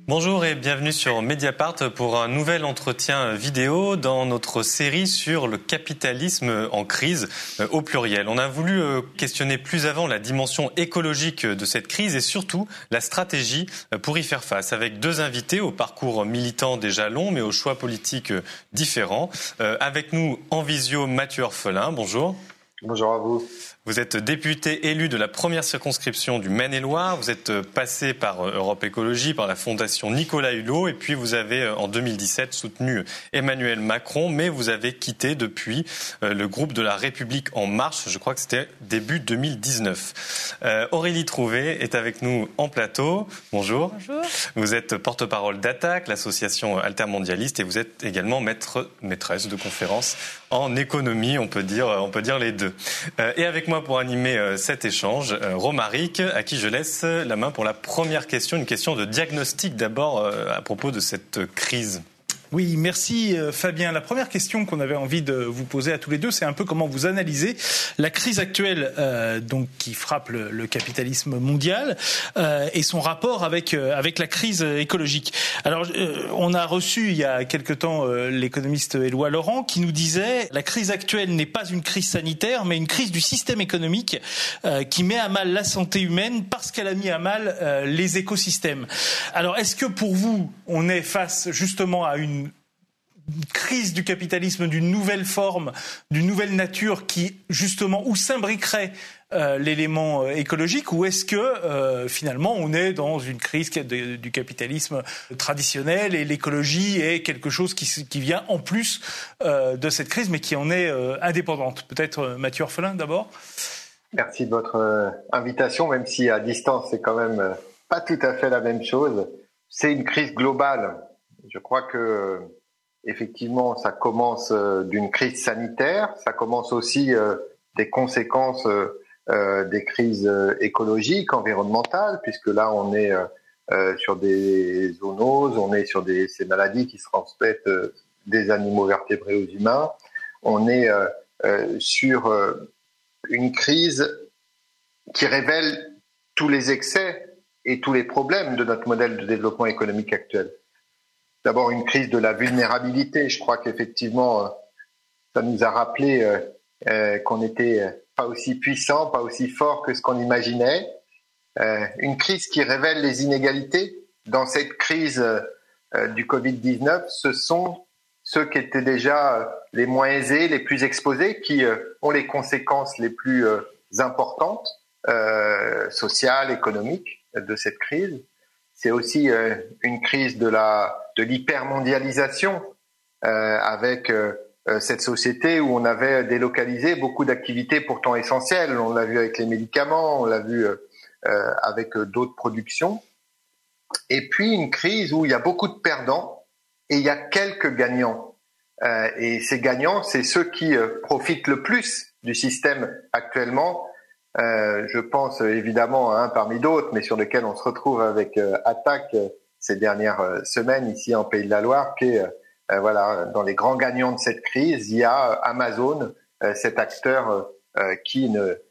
Bonjour et bienvenue sur Mediapart pour un nouvel entretien vidéo dans notre série sur le capitalisme en crise au pluriel. On a voulu questionner plus avant la dimension écologique de cette crise et surtout la stratégie pour y faire face, avec deux invités au parcours militant déjà long mais aux choix politiques différents. Avec nous en visio Mathieu Orphelin, bonjour. Bonjour à vous. Vous êtes député élu de la première circonscription du Maine-et-Loire. Vous êtes passé par Europe Écologie, par la fondation Nicolas Hulot. Et puis vous avez, en 2017, soutenu Emmanuel Macron. Mais vous avez quitté depuis le groupe de la République En Marche. Je crois que c'était début 2019. Aurélie Trouvé est avec nous en plateau. Bonjour. Bonjour. Vous êtes porte-parole d'Attaque, l'association altermondialiste. Et vous êtes également maîtresse de conférences en économie. On peut dire les deux. Et avec moi pour animer cet échange, Romaric, à qui je laisse la main pour la première question, une question de diagnostic d'abord à propos de cette crise. Oui, merci Fabien. La première question qu'on avait envie de vous poser à tous les deux, c'est un peu comment vous analysez la crise actuelle donc qui frappe le capitalisme mondial et son rapport avec la crise écologique. Alors, on a reçu il y a quelque temps l'économiste Éloi Laurent qui nous disait la crise actuelle n'est pas une crise sanitaire, mais une crise du système économique qui met à mal la santé humaine parce qu'elle a mis à mal les écosystèmes. Alors, est-ce que pour vous, on est face justement à une crise du capitalisme d'une nouvelle forme, d'une nouvelle nature qui, justement, où s'imbriquerait l'élément écologique, ou est-ce que, finalement, on est dans une crise du capitalisme traditionnel et l'écologie est quelque chose qui vient en plus de cette crise, mais qui en est indépendante? Peut-être Mathieu Orphelin, d'abord. Merci de votre invitation, même si à distance, c'est quand même pas tout à fait la même chose. C'est une crise globale. Je crois que effectivement, ça commence d'une crise sanitaire, ça commence aussi des conséquences des crises écologiques, environnementales, puisque là on est sur des zoonoses, on est sur ces maladies qui se transmettent des animaux vertébrés aux humains, on est sur une crise qui révèle tous les excès et tous les problèmes de notre modèle de développement économique actuel. D'abord, une crise de la vulnérabilité. Je crois qu'effectivement, ça nous a rappelé qu'on n'était pas aussi puissant, pas aussi fort que ce qu'on imaginait. Une crise qui révèle les inégalités. Dans cette crise du Covid-19, ce sont ceux qui étaient déjà les moins aisés, les plus exposés, qui ont les conséquences les plus importantes, sociales, économiques, de cette crise. C'est aussi une crise de l'hypermondialisation avec cette société où on avait délocalisé beaucoup d'activités pourtant essentielles. On l'a vu avec les médicaments, on l'a vu avec d'autres productions. Et puis une crise où il y a beaucoup de perdants et il y a quelques gagnants. Et ces gagnants, c'est ceux qui profitent le plus du système actuellement. Je pense évidemment à un parmi d'autres, mais sur lequel on se retrouve avec Attaque ces dernières semaines ici en Pays de la Loire, qui est dans les grands gagnants de cette crise. Il y a Amazon, cet acteur qui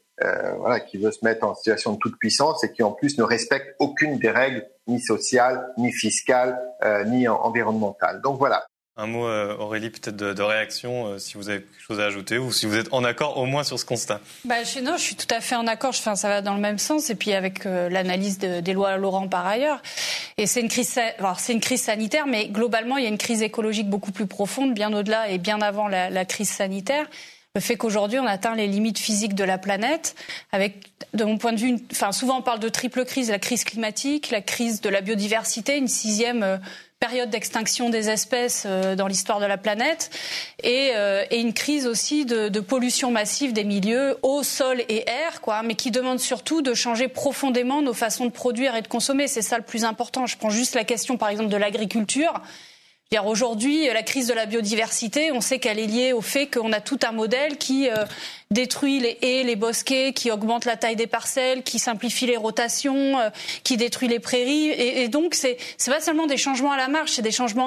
veut se mettre en situation de toute puissance et qui en plus ne respecte aucune des règles ni sociales, ni fiscales, ni environnementales. Donc voilà. Un mot, Aurélie, peut-être de réaction, si vous avez quelque chose à ajouter ou si vous êtes en accord au moins sur ce constat. Je suis tout à fait en accord. Ça va dans le même sens. Et puis avec l'analyse d'Éloi Laurent par ailleurs. Et c'est une crise sanitaire, mais globalement, il y a une crise écologique beaucoup plus profonde, bien au-delà et bien avant la crise sanitaire. Le fait qu'aujourd'hui, on atteint les limites physiques de la planète, avec, de mon point de vue, souvent on parle de triple crise, la crise climatique, la crise de la biodiversité, une sixième période d'extinction des espèces dans l'histoire de la planète, et une crise aussi de pollution massive des milieux, eau, sol et air, mais qui demande surtout de changer profondément nos façons de produire et de consommer. C'est ça le plus important. Je prends juste la question, par exemple, de l'agriculture. Aujourd'hui, la crise de la biodiversité, on sait qu'elle est liée au fait qu'on a tout un modèle qui détruit les haies, les bosquets, qui augmente la taille des parcelles, qui simplifie les rotations, qui détruit les prairies. Et donc, c'est pas seulement des changements à la marge, c'est des changements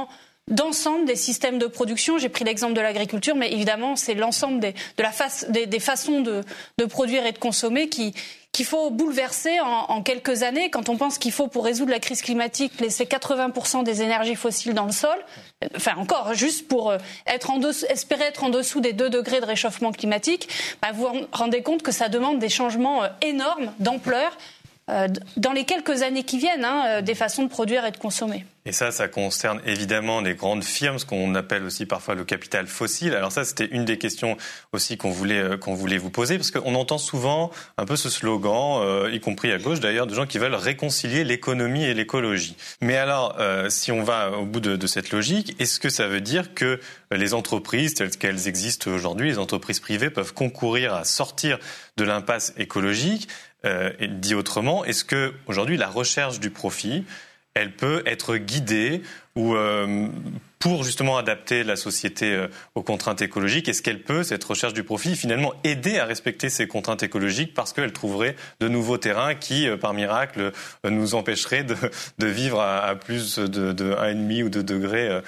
d'ensemble des systèmes de production. J'ai pris l'exemple de l'agriculture, mais évidemment, c'est l'ensemble des façons de produire et de consommer qu'il faut bouleverser en quelques années. Quand on pense qu'il faut, pour résoudre la crise climatique, laisser 80% des énergies fossiles dans le sol, enfin encore, juste pour espérer être en dessous des 2 degrés de réchauffement climatique, vous vous rendez compte que ça demande des changements énormes, d'ampleur, dans les quelques années qui viennent, des façons de produire et de consommer. Et ça concerne évidemment les grandes firmes, ce qu'on appelle aussi parfois le capital fossile. Alors ça, c'était une des questions aussi qu'on voulait vous poser, parce qu'on entend souvent un peu ce slogan, y compris à gauche d'ailleurs, de gens qui veulent réconcilier l'économie et l'écologie. Mais alors, si on va au bout de cette logique, est-ce que ça veut dire que les entreprises telles qu'elles existent aujourd'hui, les entreprises privées, peuvent concourir à sortir de l'impasse écologique? Et dit autrement, est-ce que aujourd'hui la recherche du profit, elle peut être guidée ou pour justement adapter la société aux contraintes écologiques, est-ce qu'elle peut, cette recherche du profit, finalement aider à respecter ces contraintes écologiques parce qu'elle trouverait de nouveaux terrains qui, par miracle, nous empêcheraient de vivre à plus de 1,5 ou 2 degrés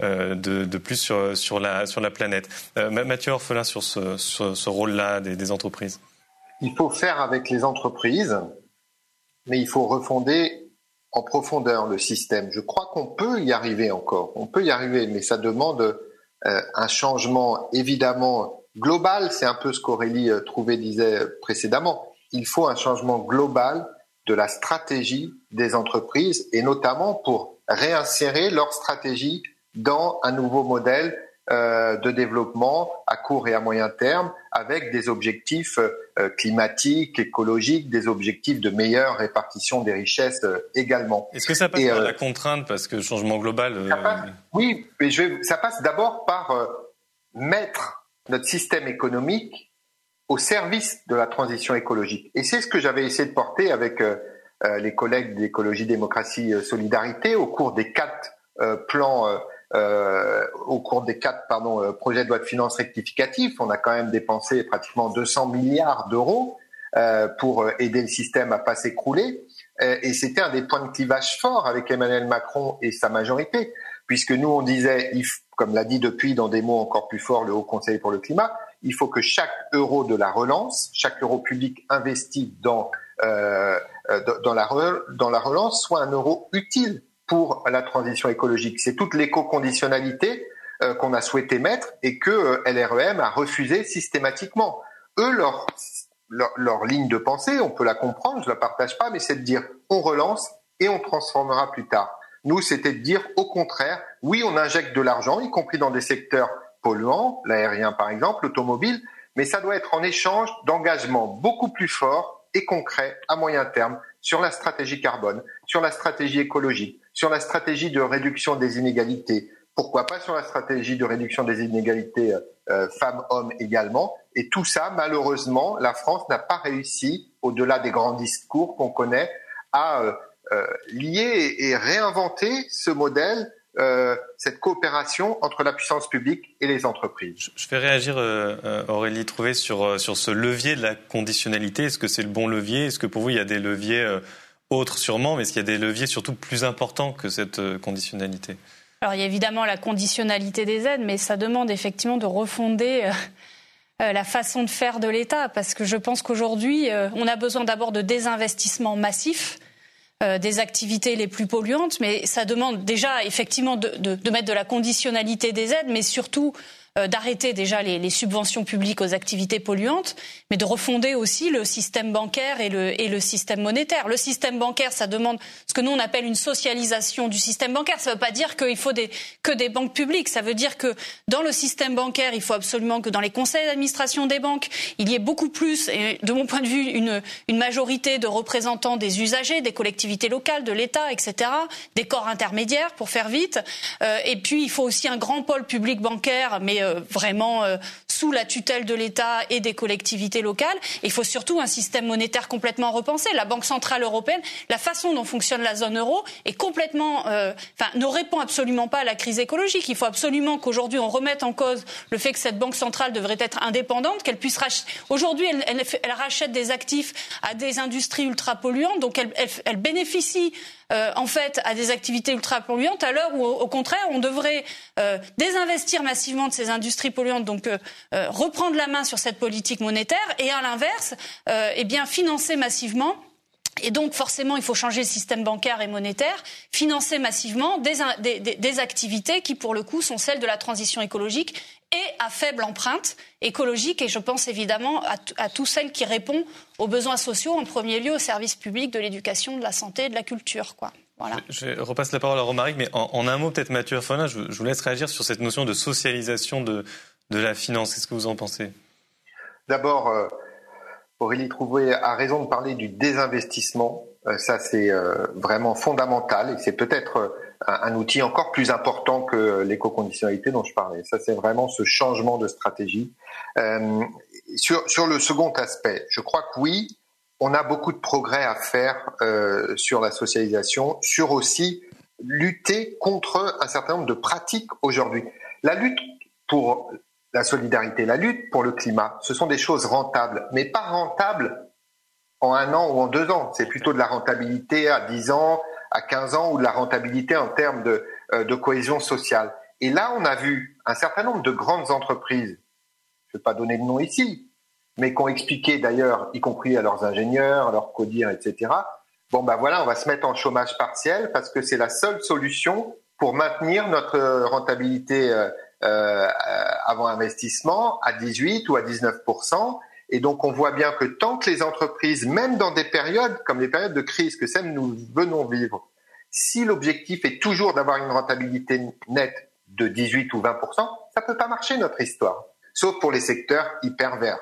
de plus sur la planète. Mathieu Orphelin, sur ce rôle-là des entreprises. Il faut faire avec les entreprises, mais il faut refonder en profondeur le système. Je crois qu'on peut y arriver encore. On peut y arriver, mais ça demande un changement évidemment global. C'est un peu ce qu'Aurélie Trouvé disait précédemment. Il faut un changement global de la stratégie des entreprises et notamment pour réinsérer leur stratégie dans un nouveau modèle de développement à court et à moyen terme avec des objectifs climatiques, écologiques, des objectifs de meilleure répartition des richesses également. Est-ce que ça passe par la contrainte parce que le changement global Oui, mais ça passe d'abord par mettre notre système économique au service de la transition écologique. Et c'est ce que j'avais essayé de porter avec les collègues d'Écologie, Démocratie, Solidarité au cours des 4 plans projets de loi de finances rectificatifs. On a quand même dépensé pratiquement 200 milliards d'euros pour aider le système à pas s'écrouler. Et c'était un des points de clivage forts avec Emmanuel Macron et sa majorité, puisque nous on disait, comme l'a dit depuis dans des mots encore plus forts le Haut Conseil pour le climat, il faut que chaque euro de la relance, chaque euro public investi dans la relance soit un euro utile pour la transition écologique. C'est toute l'éco-conditionnalité qu'on a souhaité mettre et que LREM a refusé systématiquement. Eux, leur ligne de pensée, on peut la comprendre, je la partage pas, mais c'est de dire on relance et on transformera plus tard. Nous, c'était de dire au contraire, oui, on injecte de l'argent, y compris dans des secteurs polluants, l'aérien par exemple, l'automobile, mais ça doit être en échange d'engagements beaucoup plus forts et concrets à moyen terme sur la stratégie carbone, sur la stratégie écologique, sur la stratégie de réduction des inégalités, pourquoi pas sur la stratégie de réduction des inégalités femmes-hommes également. Et tout ça, malheureusement, la France n'a pas réussi, au-delà des grands discours qu'on connaît, à lier et réinventer ce modèle, cette coopération entre la puissance publique et les entreprises. Je fais réagir Aurélie Trouvé sur ce levier de la conditionnalité. Est-ce que c'est le bon levier ? Est-ce que pour vous, il y a des leviers autres sûrement, mais est-ce qu'il y a des leviers surtout plus importants que cette conditionnalité ? Alors il y a évidemment la conditionnalité des aides, mais ça demande effectivement de refonder la façon de faire de l'État, parce que je pense qu'aujourd'hui, on a besoin d'abord de désinvestissement massif des activités les plus polluantes, mais ça demande déjà effectivement de mettre de la conditionnalité des aides, mais surtout d'arrêter déjà les subventions publiques aux activités polluantes, mais de refonder aussi le système bancaire et le système monétaire. Le système bancaire, ça demande ce que nous on appelle une socialisation du système bancaire. Ça ne veut pas dire qu'il faut que des banques publiques. Ça veut dire que dans le système bancaire, il faut absolument que dans les conseils d'administration des banques, il y ait beaucoup plus, et de mon point de vue, une majorité de représentants des usagers, des collectivités locales, de l'État, etc., des corps intermédiaires, pour faire vite. Et puis, il faut aussi un grand pôle public bancaire, mais vraiment sous la tutelle de l'État et des collectivités locales. Et il faut surtout un système monétaire complètement repensé. La Banque centrale européenne, la façon dont fonctionne la zone euro est complètement, ne répond absolument pas à la crise écologique. Il faut absolument qu'aujourd'hui on remette en cause le fait que cette Banque centrale devrait être indépendante, qu'elle puisse racheter. Aujourd'hui, elle rachète des actifs à des industries ultra polluantes, donc elle bénéficie en fait à des activités ultra polluantes, à l'heure où au contraire on devrait désinvestir massivement de ces industries polluantes, donc reprendre la main sur cette politique monétaire, et à l'inverse, financer massivement. Et donc forcément, il faut changer le système bancaire et monétaire, financer massivement des activités qui, pour le coup, sont celles de la transition écologique et à faible empreinte écologique. Et je pense évidemment à toutes celles qui répondent aux besoins sociaux, en premier lieu aux services publics de l'éducation, de la santé et de la culture, quoi. Voilà. Je repasse la parole à Romaric, mais en un mot, peut-être Mathieu Orphelin, je vous laisse réagir sur cette notion de socialisation de la finance. Qu'est-ce que vous en pensez ? D'abord, Aurélie Trouvé a raison de parler du désinvestissement. Ça, c'est vraiment fondamental et c'est peut-être un outil encore plus important que l'éco-conditionnalité dont je parlais. Ça, c'est vraiment ce changement de stratégie. Sur le second aspect, je crois que oui, on a beaucoup de progrès à faire sur la socialisation, sur aussi lutter contre un certain nombre de pratiques aujourd'hui. La lutte pour la solidarité, la lutte pour le climat, ce sont des choses rentables, mais pas rentables en 1 an ou en 2 ans. C'est plutôt de la rentabilité à 10 ans, à 15 ans, ou de la rentabilité en termes de cohésion sociale. Et là, on a vu un certain nombre de grandes entreprises, je ne vais pas donner de nom ici, mais qui ont expliqué d'ailleurs, y compris à leurs ingénieurs, à leurs codires, etc. Bon, voilà, on va se mettre en chômage partiel parce que c'est la seule solution pour maintenir notre rentabilité avant investissement à 18 ou à 19%. Et donc, on voit bien que tant que les entreprises, même dans des périodes comme les périodes de crise que celles nous venons vivre, si l'objectif est toujours d'avoir une rentabilité nette de 18 ou 20%, ça peut pas marcher notre histoire. Sauf pour les secteurs hyper verts.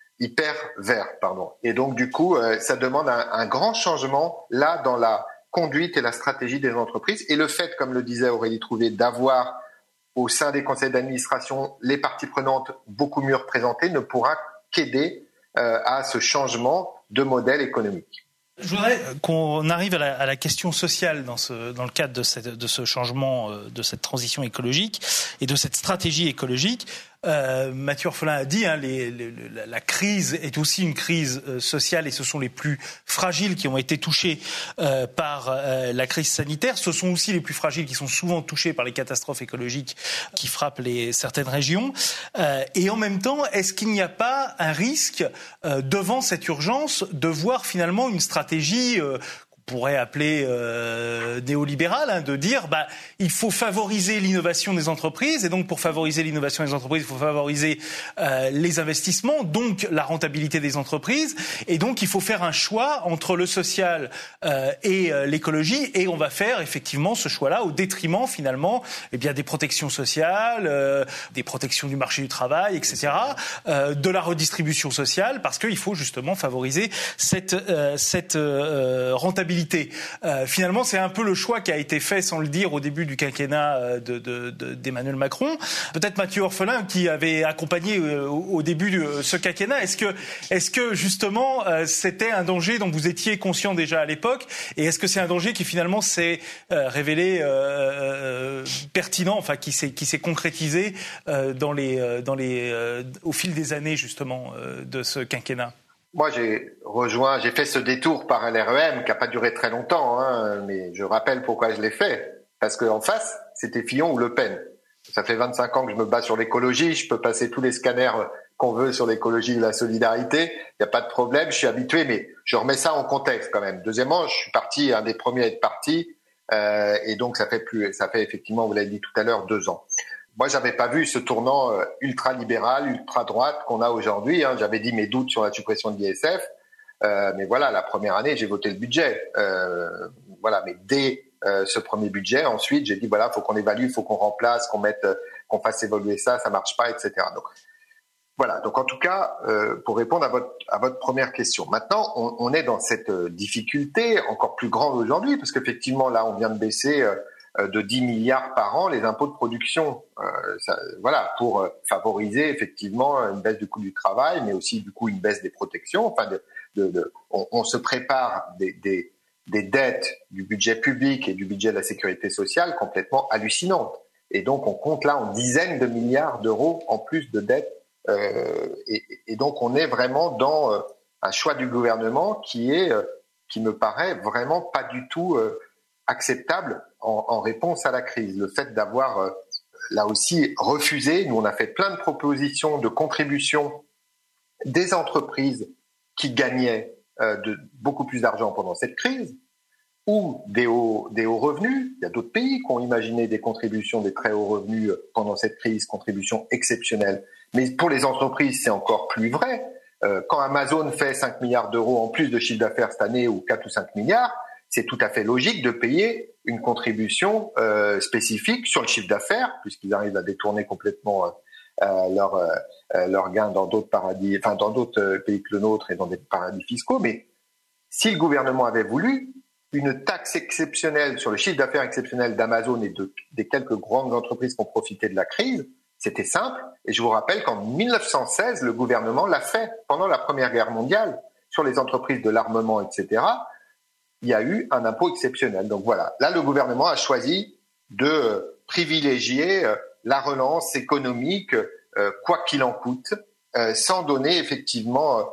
Et donc, du coup, ça demande un grand changement là dans la conduite et la stratégie des entreprises. Et le fait, comme le disait Aurélie Trouvé, d'avoir au sein des conseils d'administration les parties prenantes beaucoup mieux représentées ne pourra qu'aider à ce changement de modèle économique. Je voudrais qu'on arrive à la question sociale dans le cadre de ce changement, de cette transition écologique et de cette stratégie écologique. Mathieu Orphelin a dit, la crise est aussi une crise sociale et ce sont les plus fragiles qui ont été touchés par la crise sanitaire. Ce sont aussi les plus fragiles qui sont souvent touchés par les catastrophes écologiques qui frappent certaines régions. Et en même temps, est-ce qu'il n'y a pas un risque devant cette urgence de voir finalement une stratégie pourrait appeler néolibéral, de dire il faut favoriser l'innovation des entreprises, et donc pour favoriser l'innovation des entreprises, il faut favoriser les investissements, donc la rentabilité des entreprises, et donc il faut faire un choix entre le social et l'écologie, et on va faire effectivement ce choix-là au détriment finalement des protections sociales, des protections du marché du travail, etc., de la redistribution sociale, parce qu'il faut justement favoriser cette rentabilité. Finalement, c'est un peu le choix qui a été fait, sans le dire, au début du quinquennat d'Emmanuel Macron. Peut-être Mathieu Orphelin, qui avait accompagné au début de ce quinquennat, est-ce que justement c'était un danger dont vous étiez conscient déjà à l'époque, et est-ce que c'est un danger qui finalement s'est révélé pertinent, enfin qui s'est concrétisé au fil des années justement de ce quinquennat? Moi, j'ai fait ce détour par un LREM qui n'a pas duré très longtemps, mais je rappelle pourquoi je l'ai fait. Parce qu'en face, c'était Fillon ou Le Pen. Ça fait 25 ans que je me bats sur l'écologie, je peux passer tous les scanners qu'on veut sur l'écologie et la solidarité, il n'y a pas de problème, je suis habitué, mais je remets ça en contexte quand même. Deuxièmement, je suis un des premiers à être parti, et donc ça fait effectivement, vous l'avez dit tout à l'heure, 2 ans. Moi, j'avais pas vu ce tournant ultra-libéral, ultra-droite qu'on a aujourd'hui. J'avais dit mes doutes sur la suppression de l'ISF. Mais voilà, la première année, j'ai voté le budget. Mais dès ce premier budget, ensuite, j'ai dit, faut qu'on évalue, faut qu'on remplace, qu'on fasse évoluer ça marche pas, etc. Donc, voilà. Donc, en tout cas, pour répondre à votre première question. Maintenant, on est dans cette difficulté encore plus grande aujourd'hui, parce qu'effectivement, là, on vient de baisser de 10 milliards par an les impôts de production, pour favoriser effectivement une baisse du coût du travail, mais aussi du coup une baisse des protections. On se prépare des dettes du budget public et du budget de la sécurité sociale complètement hallucinantes. Et donc on compte là en dizaines de milliards d'euros en plus de dettes. Et donc on est vraiment dans un choix du gouvernement qui me paraît vraiment pas du tout acceptable en réponse à la crise. Le fait d'avoir là aussi refusé, nous on a fait plein de propositions de contribution des entreprises qui gagnaient beaucoup plus d'argent pendant cette crise, ou des hauts revenus. Il y a d'autres pays qui ont imaginé des contributions, des très hauts revenus pendant cette crise, contributions exceptionnelles. Mais pour les entreprises, c'est encore plus vrai. Quand Amazon fait 5 milliards d'euros en plus de chiffre d'affaires cette année, ou 4 ou 5 milliards, c'est tout à fait logique de payer une contribution spécifique sur le chiffre d'affaires, puisqu'ils arrivent à détourner complètement leurs gains dans d'autres paradis, enfin dans d'autres pays que le nôtre et dans des paradis fiscaux. Mais si le gouvernement avait voulu une taxe exceptionnelle sur le chiffre d'affaires exceptionnel d'Amazon et des quelques grandes entreprises qui ont profité de la crise, c'était simple. Et je vous rappelle qu'en 1916, le gouvernement l'a fait pendant la Première Guerre mondiale sur les entreprises de l'armement, etc. Il y a eu un impôt exceptionnel. Donc voilà, là le gouvernement a choisi de privilégier la relance économique, quoi qu'il en coûte, sans donner effectivement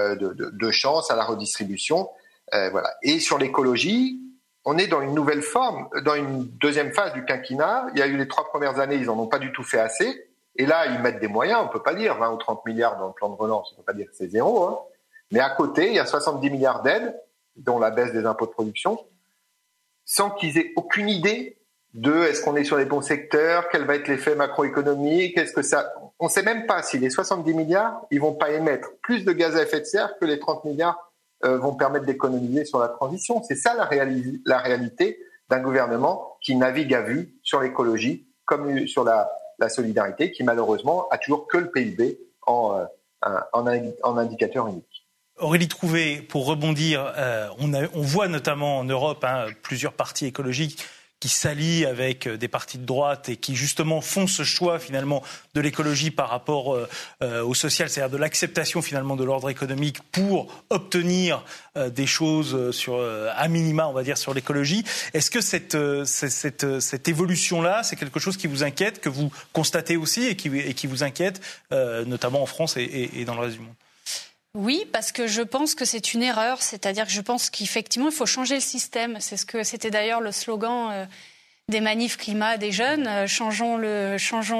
de chance à la redistribution. Voilà. Et sur l'écologie, on est dans une nouvelle forme, dans une deuxième phase du quinquennat. Il y a eu les 3 premières années, ils n'en ont pas du tout fait assez. Et là, ils mettent des moyens, on ne peut pas dire 20 ou 30 milliards dans le plan de relance, on ne peut pas dire que c'est zéro. Hein. Mais à côté, il y a 70 milliards d'aides, dont la baisse des impôts de production, sans qu'ils aient aucune idée de est-ce qu'on est sur les bons secteurs, quel va être l'effet macroéconomique, est-ce que ça... On ne sait même pas si les 70 milliards, ils vont pas émettre plus de gaz à effet de serre que les 30 milliards vont permettre d'économiser sur la transition. C'est ça la réalité d'un gouvernement qui navigue à vue sur l'écologie comme sur la solidarité, qui malheureusement a toujours que le PIB en indicateur unique. Aurélie Trouvé, pour rebondir, on voit notamment en Europe plusieurs partis écologiques qui s'allient avec des partis de droite et qui justement font ce choix finalement de l'écologie par rapport au social, c'est-à-dire de l'acceptation finalement de l'ordre économique pour obtenir des choses sur à minima, on va dire, sur l'écologie. Est-ce que cette évolution-là, c'est quelque chose qui vous inquiète, que vous constatez aussi et qui vous inquiète, notamment en France et dans le reste du monde ? Oui, parce que je pense que c'est une erreur, c'est-à-dire que je pense qu'effectivement il faut changer le système. C'était d'ailleurs le slogan des manifs climat des jeunes, changeons le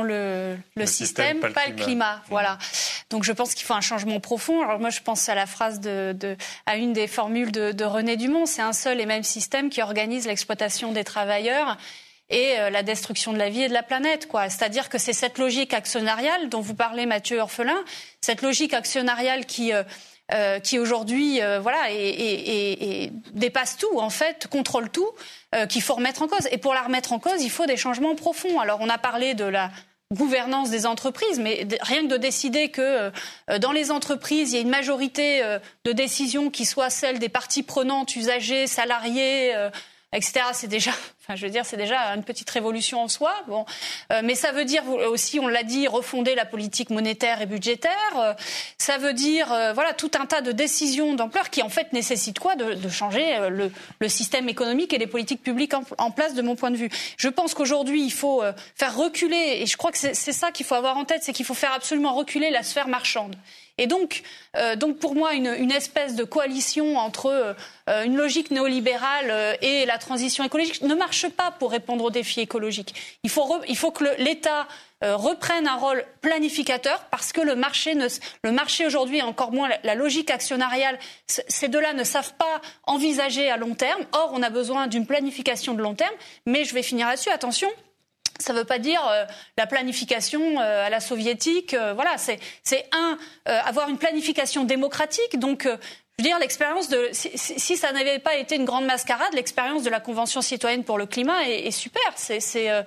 système, pas le climat. Voilà. Donc je pense qu'il faut un changement profond. Alors moi je pense à la phrase à une des formules de René Dumont, c'est un seul et même système qui organise l'exploitation des travailleurs et la destruction de la vie et de la planète, quoi. C'est-à-dire que c'est cette logique actionnariale dont vous parlez, Mathieu Orphelin, cette logique actionnariale qui aujourd'hui, et dépasse tout, en fait, contrôle tout, qu'il faut remettre en cause. Et pour la remettre en cause, il faut des changements profonds. Alors, on a parlé de la gouvernance des entreprises, mais rien que de décider que dans les entreprises, il y a une majorité de décisions qui soit celle des parties prenantes, usagers, salariés, etc. C'est déjà une petite révolution en soi. Bon, mais ça veut dire aussi, on l'a dit, refonder la politique monétaire et budgétaire. Ça veut dire, tout un tas de décisions d'ampleur qui en fait nécessitent quoi ? De changer le système économique et les politiques publiques en place, de mon point de vue. Je pense qu'aujourd'hui, il faut faire reculer, et je crois que c'est ça qu'il faut avoir en tête, c'est qu'il faut faire absolument reculer la sphère marchande. Et donc pour moi, une espèce de coalition entre une logique néolibérale et la transition écologique ne marche pas pour répondre aux défis écologiques. Il faut que l'État reprenne un rôle planificateur, parce que le marché aujourd'hui, et encore moins la logique actionnariale, ces deux-là ne savent pas envisager à long terme. Or, on a besoin d'une planification de long terme. Mais je vais finir là-dessus, attention. Ça ne veut pas dire la planification à la soviétique. Avoir une planification démocratique. Donc, je veux dire, l'expérience si ça n'avait pas été une grande mascarade, l'expérience de la Convention citoyenne pour le climat est super. C'est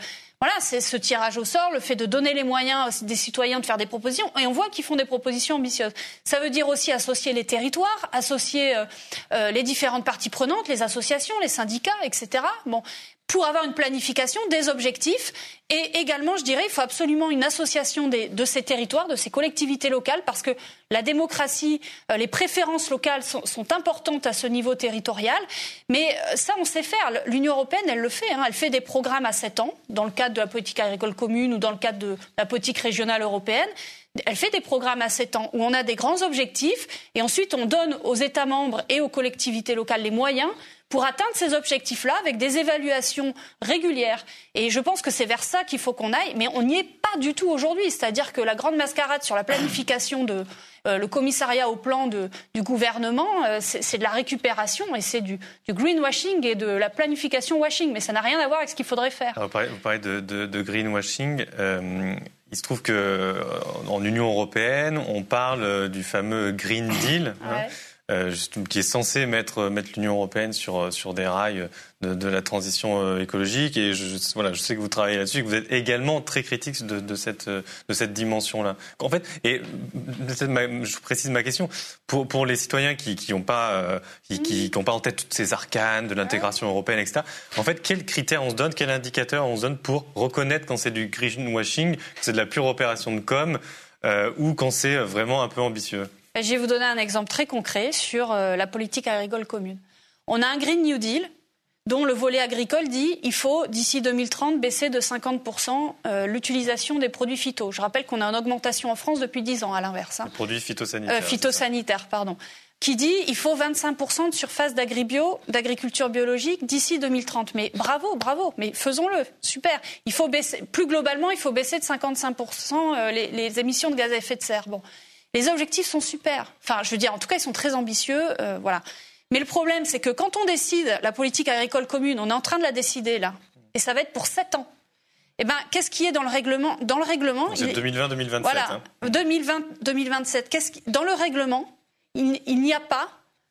ce tirage au sort, le fait de donner les moyens des citoyens de faire des propositions. Et on voit qu'ils font des propositions ambitieuses. Ça veut dire aussi associer les territoires, associer les différentes parties prenantes, les associations, les syndicats, etc. Bon, pour avoir une planification, des objectifs. Et également, je dirais, il faut absolument une association de ces territoires, de ces collectivités locales, parce que la démocratie, les préférences locales sont importantes à ce niveau territorial. Mais ça, on sait faire. L'Union européenne, elle le fait. Elle fait des programmes à 7 ans, dans le cadre de la politique agricole commune ou dans le cadre de la politique régionale européenne. Elle fait des programmes à 7 ans où on a des grands objectifs et ensuite on donne aux États membres et aux collectivités locales les moyens pour atteindre ces objectifs-là avec des évaluations régulières. Et je pense que c'est vers ça qu'il faut qu'on aille, mais on n'y est pas du tout aujourd'hui. C'est-à-dire que la grande mascarade sur la planification le commissariat au plan du gouvernement, c'est de la récupération et c'est du greenwashing et de la planification washing, mais ça n'a rien à voir avec ce qu'il faudrait faire. Alors, vous parlez de greenwashing. Il se trouve que en Union européenne, on parle du fameux Green Deal. Ouais. Qui est censé mettre l'Union européenne sur des rails de la transition écologique. Et je sais que vous travaillez là-dessus, que vous êtes également très critique de cette dimension-là. En fait, et je précise ma question pour les citoyens qui n'ont pas en tête toutes ces arcanes de l'intégration européenne, etc. En fait, quels critères on se donne, quel indicateur on se donne pour reconnaître quand c'est du greenwashing, que c'est de la pure opération de com, ou quand c'est vraiment un peu ambitieux? Je vais vous donner un exemple très concret sur la politique agricole commune. On a un Green New Deal dont le volet agricole dit qu'il faut, d'ici 2030, baisser de 50% l'utilisation des produits phyto. Je rappelle qu'on a une augmentation en France depuis 10 ans, à l'inverse. Les produits phytosanitaires. Phytosanitaires, pardon. Qui dit qu'il faut 25% de surface d'agriculture biologique d'ici 2030. Mais bravo, mais faisons-le, super. Il faut baisser, plus globalement, il faut baisser de 55% les émissions de gaz à effet de serre. Bon. Les objectifs sont super. Enfin, je veux dire, en tout cas, ils sont très ambitieux, voilà. Mais le problème, c'est que quand on décide la politique agricole commune, on est en train de la décider, là, et ça va être pour 7 ans. Eh ben, qu'est-ce qui est dans le règlement? Dans le règlement, c'est 2020-2027. Voilà, 2020-2027. Dans le règlement, il n'y a pas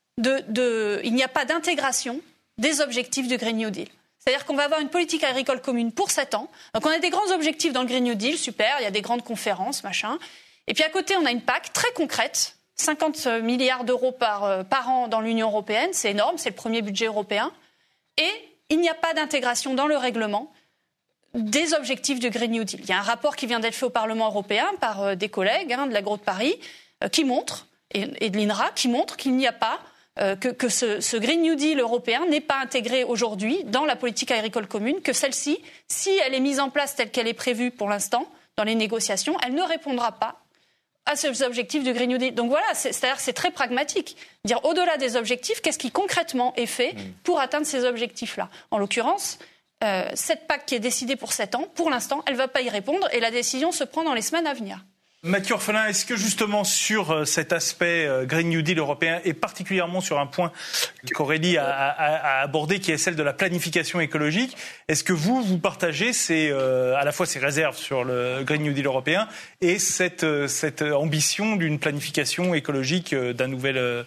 d'intégration des objectifs du Green New Deal. C'est-à-dire qu'on va avoir une politique agricole commune pour 7 ans. Donc, on a des grands objectifs dans le Green New Deal, super, il y a des grandes conférences, machin. Et puis à côté, on a une PAC très concrète, 50 milliards d'euros par an dans l'Union européenne, c'est énorme, c'est le premier budget européen. Et il n'y a pas d'intégration dans le règlement des objectifs du Green New Deal. Il y a un rapport qui vient d'être fait au Parlement européen par des collègues de l'Agro de Paris qui montre, et de l'INRA, qui montre qu'il n'y a pas, que ce Green New Deal européen n'est pas intégré aujourd'hui dans la politique agricole commune, que celle-ci, si elle est mise en place telle qu'elle est prévue pour l'instant dans les négociations, elle ne répondra pas à ces objectifs du Green New Deal. Donc voilà, c'est-à-dire c'est très pragmatique. Dire au-delà des objectifs, qu'est-ce qui concrètement est fait pour atteindre ces objectifs-là? En l'occurrence, cette PAC qui est décidée pour 7 ans, pour l'instant, elle ne va pas y répondre et la décision se prend dans les semaines à venir. Mathieu Orphelin, est-ce que justement sur cet aspect Green New Deal européen et particulièrement sur un point qu'Aurélie a abordé qui est celle de la planification écologique, est-ce que vous partagez à la fois ces réserves sur le Green New Deal européen et cette ambition d'une planification écologique d'une nouvelle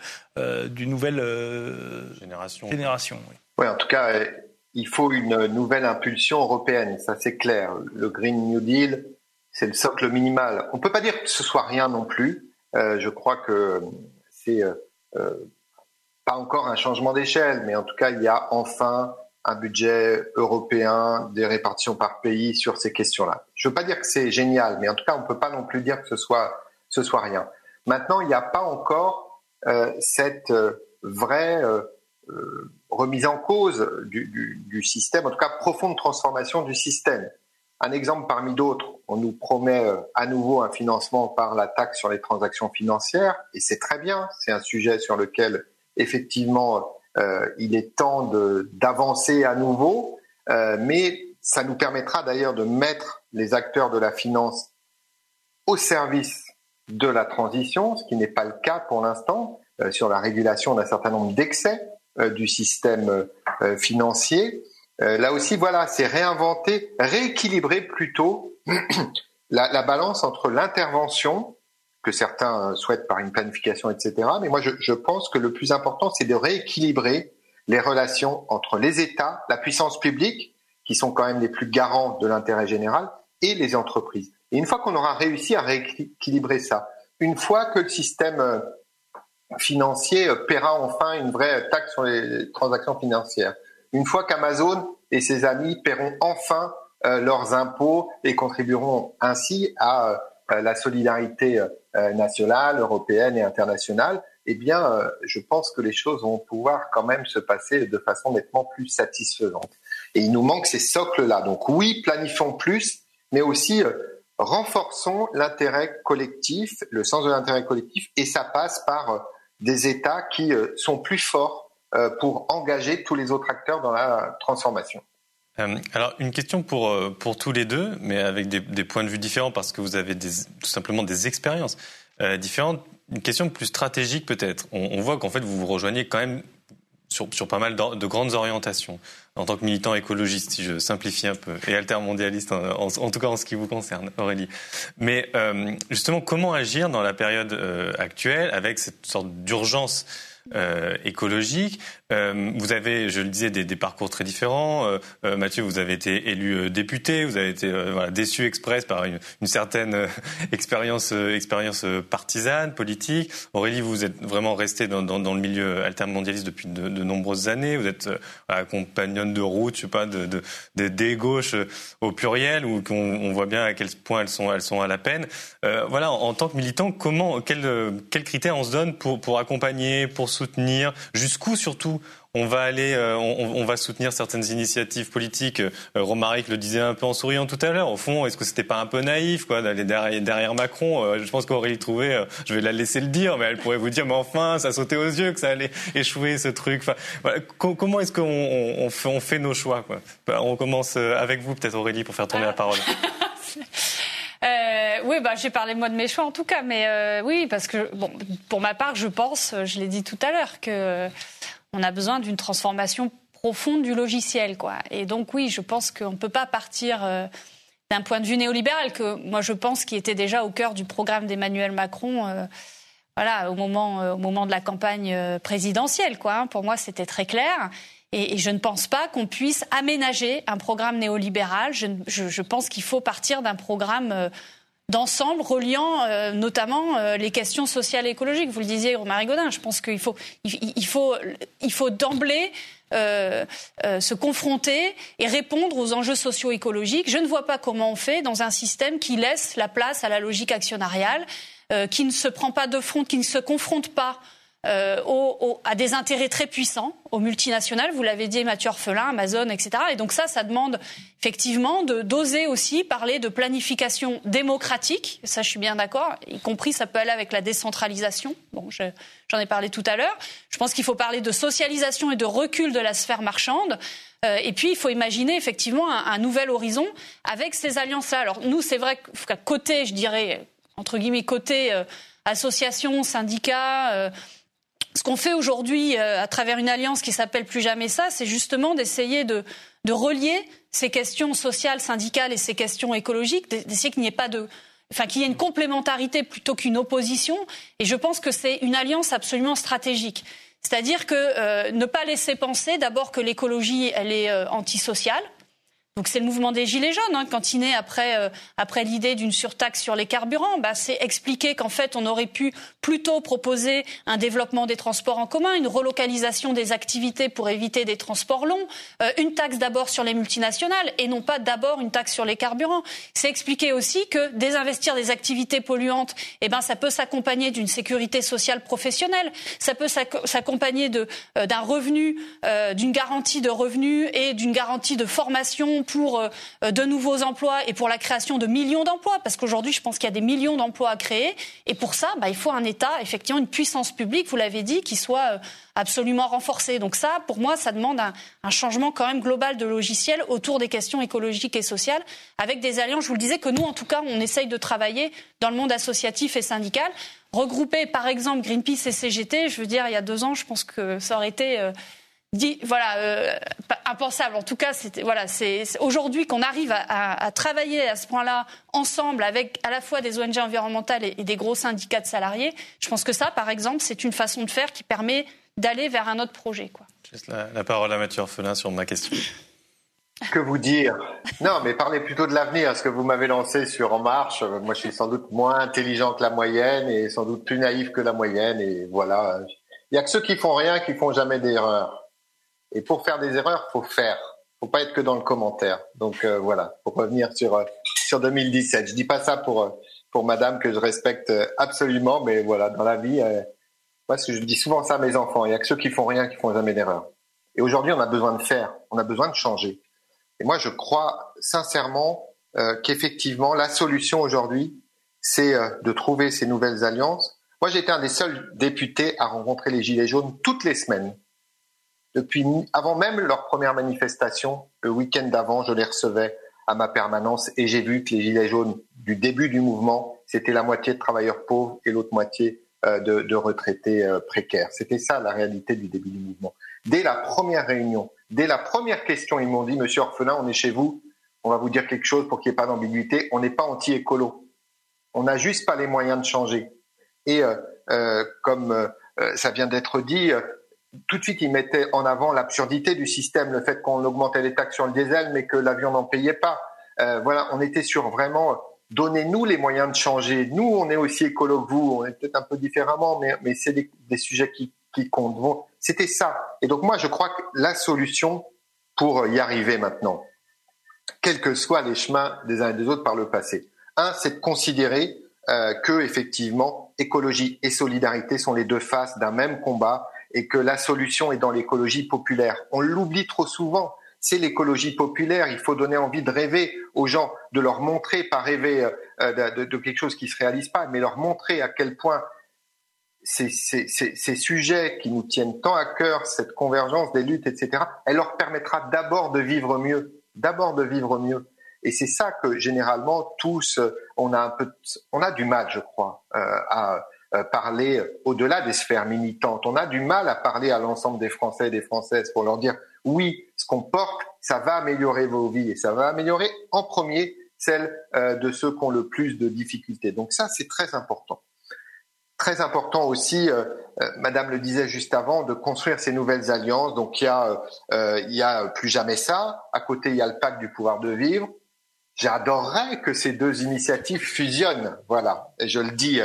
génération oui. Oui, en tout cas, il faut une nouvelle impulsion européenne, ça c'est clair. Le Green New Deal, c'est le socle minimal. On ne peut pas dire que ce soit rien non plus. Je crois que c'est pas encore un changement d'échelle, mais en tout cas, il y a enfin un budget européen, des répartitions par pays sur ces questions-là. Je ne veux pas dire que c'est génial, mais en tout cas, on ne peut pas non plus dire que ce soit rien. Maintenant, il n'y a pas encore cette vraie remise en cause du système, en tout cas profonde transformation du système. Un exemple parmi d'autres, on nous promet à nouveau un financement par la taxe sur les transactions financières, et c'est très bien, c'est un sujet sur lequel effectivement il est temps d'avancer à nouveau, mais ça nous permettra d'ailleurs de mettre les acteurs de la finance au service de la transition, ce qui n'est pas le cas pour l'instant, sur la régulation d'un certain nombre d'excès du système financier. Là aussi, voilà, c'est rééquilibrer plutôt la balance entre l'intervention, que certains souhaitent par une planification, etc. Mais moi, je pense que le plus important, c'est de rééquilibrer les relations entre les États, la puissance publique, qui sont quand même les plus garants de l'intérêt général, et les entreprises. Et une fois qu'on aura réussi à rééquilibrer ça, une fois que le système financier paiera enfin une vraie taxe sur les transactions financières, une fois qu'Amazon et ses amis paieront enfin leurs impôts et contribueront ainsi à la solidarité nationale, européenne et internationale, eh bien, je pense que les choses vont pouvoir quand même se passer de façon nettement plus satisfaisante. Et il nous manque ces socles-là. Donc oui, planifions plus, mais aussi renforçons l'intérêt collectif, le sens de l'intérêt collectif, et ça passe par des États qui sont plus forts pour engager tous les autres acteurs dans la transformation. Alors une question pour tous les deux, mais avec des points de vue différents parce que vous avez tout simplement des expériences différentes. Une question plus stratégique peut-être. On voit qu'en fait vous vous rejoignez quand même sur pas mal de grandes orientations en tant que militant écologiste, si je simplifie un peu, et altermondialiste en tout cas en ce qui vous concerne, Aurélie. Mais justement, comment agir dans la période actuelle avec cette sorte d'urgence écologique? Vous avez, je le disais, des parcours très différents. Mathieu, vous avez été élu député, vous avez été déçu express par une certaine expérience partisane, politique. Aurélie, vous êtes vraiment restée dans le milieu altermondialiste depuis de nombreuses années. Vous êtes compagnonne de route, je sais pas, des gauches au pluriel, où on voit bien à quel point elles sont à la peine. Voilà, en tant que militant, quels critères on se donne pour accompagner, pour soutenir, jusqu'où surtout on va aller, on va soutenir certaines initiatives politiques. Romaric le disait un peu en souriant tout à l'heure. Au fond, est-ce que c'était pas un peu naïf, quoi, d'aller derrière Macron? Je pense qu'Aurélie Trouvé, je vais la laisser le dire, mais elle pourrait vous dire, mais enfin, ça sautait aux yeux que ça allait échouer ce truc. Enfin, voilà. Comment est-ce qu'on fait nos choix, quoi? On commence avec vous, peut-être Aurélie, pour faire tourner la parole. Oui, j'ai parlé moi de mes choix en tout cas, mais oui, parce que pour ma part, je pense, je l'ai dit tout à l'heure, que on a besoin d'une transformation profonde du logiciel, quoi. Et donc oui, je pense qu'on ne peut pas partir d'un point de vue néolibéral que moi je pense qui était déjà au cœur du programme d'Emmanuel Macron. Au moment de la campagne présidentielle, quoi. Hein. Pour moi, c'était très clair. Et je ne pense pas qu'on puisse aménager un programme néolibéral. Je pense qu'il faut partir d'un programme d'ensemble reliant notamment les questions sociales et écologiques. Vous le disiez, Romaric Gaudin, je pense qu'il faut d'emblée se confronter et répondre aux enjeux socio-écologiques. Je ne vois pas comment on fait dans un système qui laisse la place à la logique actionnariale, qui ne se prend pas de front, qui ne se confronte pas à des intérêts très puissants, aux multinationales, vous l'avez dit, Mathieu Orphelin, Amazon, etc. Et donc ça demande effectivement d'oser aussi parler de planification démocratique, ça je suis bien d'accord, y compris ça peut aller avec la décentralisation, j'en ai parlé tout à l'heure. Je pense qu'il faut parler de socialisation et de recul de la sphère marchande. Et puis, il faut imaginer effectivement un nouvel horizon avec ces alliances-là. Alors nous, c'est vrai qu'à côté, je dirais, entre guillemets, côté associations, syndicats... Ce qu'on fait aujourd'hui à travers une alliance qui s'appelle Plus Jamais Ça, c'est justement d'essayer de relier ces questions sociales, syndicales et ces questions écologiques, d'essayer qu'il n'y ait pas qu'il y ait une complémentarité plutôt qu'une opposition. Et je pense que c'est une alliance absolument stratégique. C'est-à-dire que ne pas laisser penser d'abord que l'écologie, elle est antisociale. Donc c'est le mouvement des Gilets jaunes, quand il naît après l'idée d'une surtaxe sur les carburants, c'est expliquer qu'en fait on aurait pu plutôt proposer un développement des transports en commun, une relocalisation des activités pour éviter des transports longs, une taxe d'abord sur les multinationales et non pas d'abord une taxe sur les carburants. C'est expliquer aussi que désinvestir des activités polluantes, ça peut s'accompagner d'une sécurité sociale professionnelle, ça peut s'accompagner d'un revenu, d'une garantie de revenus et d'une garantie de formation pour de nouveaux emplois et pour la création de millions d'emplois, parce qu'aujourd'hui, je pense qu'il y a des millions d'emplois à créer, et pour ça, il faut un État, effectivement, une puissance publique, vous l'avez dit, qui soit absolument renforcée. Donc ça, pour moi, ça demande un changement quand même global de logiciel autour des questions écologiques et sociales, avec des alliances, je vous le disais, que nous, en tout cas, on essaye de travailler dans le monde associatif et syndical. Regrouper, par exemple, Greenpeace et CGT, je veux dire, il y a 2 ans, je pense que ça aurait été... impensable. En tout cas, c'est aujourd'hui qu'on arrive à travailler à ce point-là ensemble avec à la fois des ONG environnementales et des gros syndicats de salariés. Je pense que ça, par exemple, c'est une façon de faire qui permet d'aller vers un autre projet, quoi. Je laisse la parole à Mathieu Orphelin sur ma question. Que vous dire? Non, mais parlez plutôt de l'avenir. Ce que vous m'avez lancé sur En Marche, moi je suis sans doute moins intelligent que la moyenne et sans doute plus naïf que la moyenne. Et voilà, il y a que ceux qui font rien qui font jamais d'erreurs. Et pour faire des erreurs, faut faire. Faut pas être que dans le commentaire. Donc voilà, pour revenir sur 2017. Je dis pas ça pour madame que je respecte absolument, mais voilà, dans la vie, moi je dis souvent ça à mes enfants. Il y a que ceux qui font rien qui font jamais d'erreur. Et aujourd'hui, on a besoin de faire. On a besoin de changer. Et moi, je crois sincèrement qu'effectivement, la solution aujourd'hui, c'est de trouver ces nouvelles alliances. Moi, j'ai été un des seuls députés à rencontrer les Gilets jaunes toutes les semaines. avant même leur première manifestation, le week-end d'avant, je les recevais à ma permanence et j'ai vu que les Gilets jaunes, du début du mouvement, c'était la moitié de travailleurs pauvres et l'autre moitié de retraités précaires. C'était ça la réalité du début du mouvement. Dès la première réunion, dès la première question, ils m'ont dit « Monsieur Orphelin, on est chez vous, on va vous dire quelque chose pour qu'il n'y ait pas d'ambiguïté, on n'est pas anti-écolo. On n'a juste pas les moyens de changer. » Et comme ça vient d'être dit, tout de suite, ils mettaient en avant l'absurdité du système, le fait qu'on augmentait les taxes sur le diesel, mais que l'avion n'en payait pas. Voilà, on était sur vraiment, donnez-nous les moyens de changer. Nous, on est aussi écolo que vous, on est peut-être un peu différemment, mais c'est des sujets qui comptent. Bon, c'était ça. Et donc moi, je crois que la solution pour y arriver maintenant, quels que soient les chemins des uns et des autres par le passé, c'est de considérer que effectivement, écologie et solidarité sont les deux faces d'un même combat et que la solution est dans l'écologie populaire. On l'oublie trop souvent. C'est l'écologie populaire. Il faut donner envie de rêver aux gens, de leur montrer, pas rêver de quelque chose qui se réalise pas, mais leur montrer à quel point ces sujets qui nous tiennent tant à cœur, cette convergence des luttes, etc., elle leur permettra d'abord de vivre mieux. Et c'est ça que généralement tous, on a du mal, je crois, à parler au-delà des sphères militantes. On a du mal à parler à l'ensemble des Français et des Françaises pour leur dire oui, ce qu'on porte, ça va améliorer vos vies et ça va améliorer en premier celles de ceux qui ont le plus de difficultés. Donc ça, c'est très important. Très important aussi, Madame le disait juste avant, de construire ces nouvelles alliances. Donc il y a plus jamais ça. À côté, il y a le pacte du pouvoir de vivre. J'adorerais que ces deux initiatives fusionnent. Voilà, et je le dis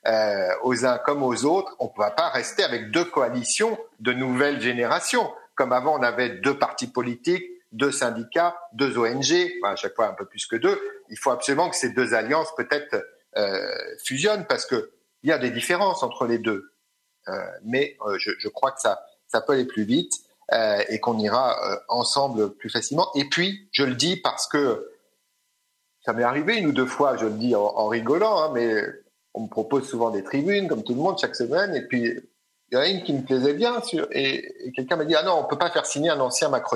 aux uns comme aux autres. On ne va pas rester avec deux coalitions de nouvelle génération. Comme avant, on avait deux partis politiques, deux syndicats, deux ONG, à chaque fois un peu plus que deux. Il faut absolument que ces deux alliances peut-être fusionnent parce que il y a des différences entre les deux. Mais je crois que ça peut aller plus vite et qu'on ira ensemble plus facilement. Et puis, je le dis parce que ça m'est arrivé une ou deux fois, je le dis en rigolant, mais on me propose souvent des tribunes, comme tout le monde, chaque semaine. Et puis, il y en a une qui me plaisait bien, et quelqu'un m'a dit « Ah non, on ne peut pas faire signer un ancien macroniste ».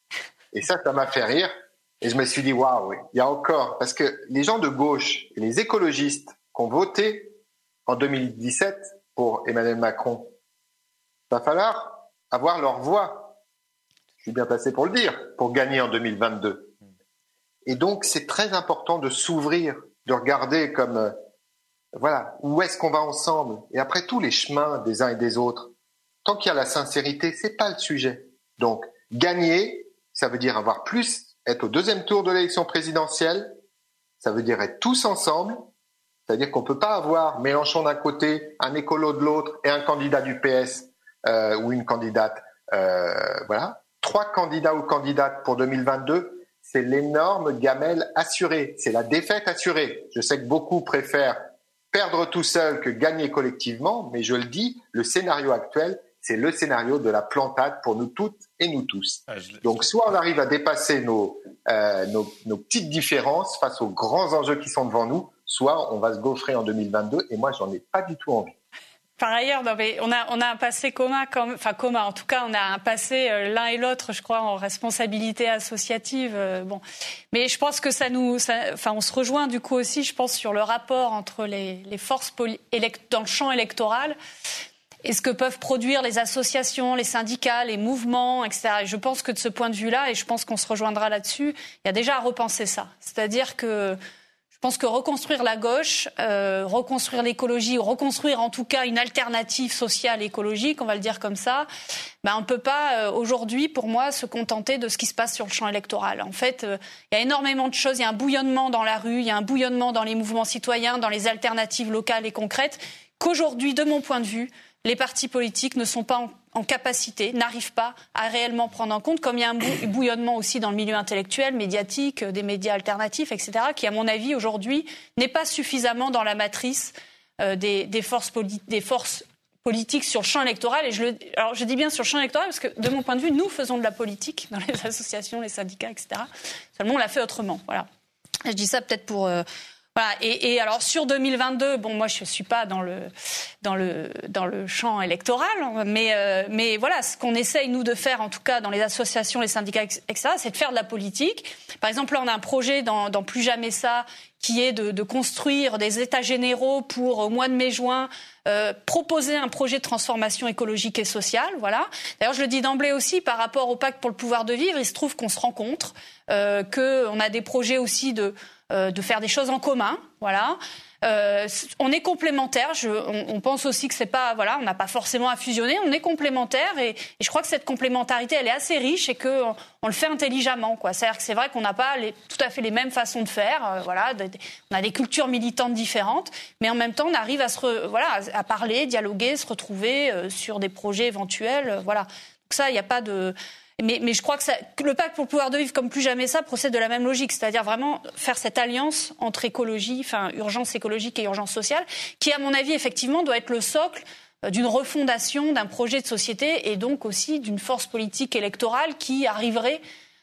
Et ça m'a fait rire. Et je me suis dit « Waouh, il y a encore… » Parce que les gens de gauche et les écologistes qui ont voté en 2017 pour Emmanuel Macron, il va falloir avoir leur voix. Je suis bien placé pour le dire, pour gagner en 2022. Et donc, c'est très important de s'ouvrir, de regarder comme… voilà, où est-ce qu'on va ensemble? Et après, tous les chemins des uns et des autres, tant qu'il y a la sincérité, c'est pas le sujet. Donc, gagner, ça veut dire avoir plus, être au deuxième tour de l'élection présidentielle, ça veut dire être tous ensemble, c'est-à-dire qu'on peut pas avoir Mélenchon d'un côté, un écolo de l'autre et un candidat du PS ou une candidate. Voilà, 3 candidats ou candidates pour 2022, c'est l'énorme gamelle assurée, c'est la défaite assurée. Je sais que beaucoup préfèrent perdre tout seul que gagner collectivement, mais je le dis, le scénario actuel, c'est le scénario de la plantade pour nous toutes et nous tous. Donc, soit on arrive à dépasser nos petites différences face aux grands enjeux qui sont devant nous, soit on va se gaufrer en 2022, et moi, j'en ai pas du tout envie. Par ailleurs, non, mais on a un passé commun, commun. En tout cas, on a un passé l'un et l'autre, je crois, en responsabilité associative. Bon, mais je pense que on se rejoint du coup aussi, je pense, sur le rapport entre les forces dans le champ électoral et ce que peuvent produire les associations, les syndicats, les mouvements, etc. Et je pense que de ce point de vue-là, et je pense qu'on se rejoindra là-dessus, il y a déjà à repenser ça. C'est-à-dire que je pense que reconstruire la gauche, reconstruire l'écologie, reconstruire en tout cas une alternative sociale écologique, on va le dire comme ça, on ne peut pas aujourd'hui, pour moi, se contenter de ce qui se passe sur le champ électoral. En fait, il y a énormément de choses, il y a un bouillonnement dans la rue, il y a un bouillonnement dans les mouvements citoyens, dans les alternatives locales et concrètes, qu'aujourd'hui, de mon point de vue, les partis politiques ne sont pas en capacité, n'arrivent pas à réellement prendre en compte, comme il y a un bouillonnement aussi dans le milieu intellectuel, médiatique, des médias alternatifs, etc., qui, à mon avis, aujourd'hui, n'est pas suffisamment dans la matrice des forces politiques sur le champ électoral. Et alors, je dis bien sur le champ électoral parce que, de mon point de vue, nous faisons de la politique dans les associations, les syndicats, etc. Seulement, on l'a fait autrement. Voilà. Je dis ça peut-être pour Voilà. Et alors sur 2022, bon, moi je suis pas dans le champ électoral, mais voilà, ce qu'on essaye nous de faire, en tout cas dans les associations, les syndicats, etc., c'est de faire de la politique. Par exemple, là, on a un projet dans Plus Jamais ça, qui est de construire des états généraux pour au mois de mai-juin. Proposer un projet de transformation écologique et sociale, voilà. D'ailleurs, je le dis d'emblée aussi par rapport au pacte pour le pouvoir de vivre, il se trouve qu'on se rencontre, qu'on a des projets aussi de faire des choses en commun, voilà. On est complémentaires. On pense aussi que c'est pas, voilà, on n'a pas forcément à fusionner. On est complémentaires et je crois que cette complémentarité, elle est assez riche et que on le fait intelligemment, quoi. C'est-à-dire que c'est vrai qu'on n'a pas tout à fait les mêmes façons de faire. Voilà, on a des cultures militantes différentes, mais en même temps, on arrive à parler, dialoguer, se retrouver sur des projets éventuels. Voilà. Donc ça, il n'y a pas de. Mais je crois que le pacte pour le pouvoir de vivre, comme Plus Jamais ça, procède de la même logique, c'est-à-dire vraiment faire cette alliance entre écologie, enfin urgence écologique et urgence sociale, qui, à mon avis, effectivement, doit être le socle d'une refondation d'un projet de société et donc aussi d'une force politique électorale qui arriverait,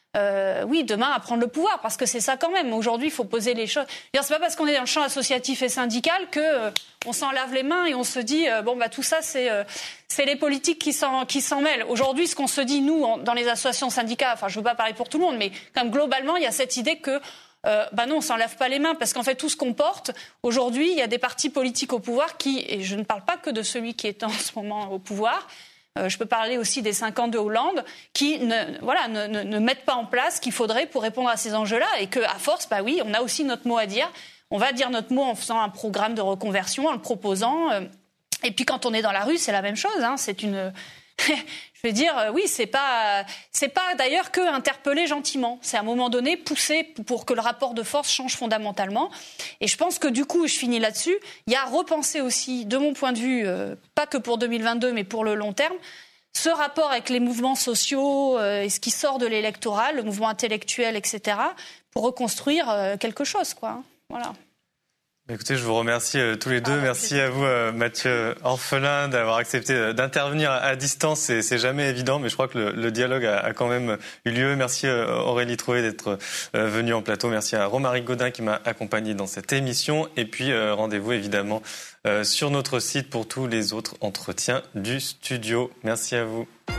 demain à prendre le pouvoir, parce que c'est ça quand même. Aujourd'hui, il faut poser les choses. C'est pas parce qu'on est dans le champ associatif et syndical que on s'en lave les mains et on se dit tout ça c'est les politiques qui s'en mêlent. Aujourd'hui, ce qu'on se dit nous dans les associations syndicales, enfin je veux pas parler pour tout le monde, mais comme globalement il y a cette idée que non, on s'en lave pas les mains, parce qu'en fait tout ce qu'on porte aujourd'hui, il y a des partis politiques au pouvoir et je ne parle pas que de celui qui est en ce moment au pouvoir. Je peux parler aussi des 5 ans de Hollande qui ne mettent pas en place ce qu'il faudrait pour répondre à ces enjeux-là, et qu'à force, on a aussi notre mot à dire. On va dire notre mot en faisant un programme de reconversion, en le proposant. Et puis quand on est dans la rue, c'est la même chose. Hein. C'est une... Je veux dire, oui, c'est pas d'ailleurs que interpeller gentiment. C'est à un moment donné pousser pour que le rapport de force change fondamentalement. Et je pense que du coup, je finis là-dessus, il y a à repenser aussi, de mon point de vue, pas que pour 2022, mais pour le long terme, ce rapport avec les mouvements sociaux et ce qui sort de l'électoral, le mouvement intellectuel, etc., pour reconstruire quelque chose, quoi. Voilà. Écoutez, je vous remercie tous les deux. Merci à vous, Mathieu Orphelin, d'avoir accepté d'intervenir à distance. C'est jamais évident, mais je crois que le dialogue a quand même eu lieu. Merci Aurélie Trouvé d'être venue en plateau. Merci à Romaric Gaudin qui m'a accompagné dans cette émission. Et puis rendez-vous évidemment sur notre site pour tous les autres entretiens du studio. Merci à vous.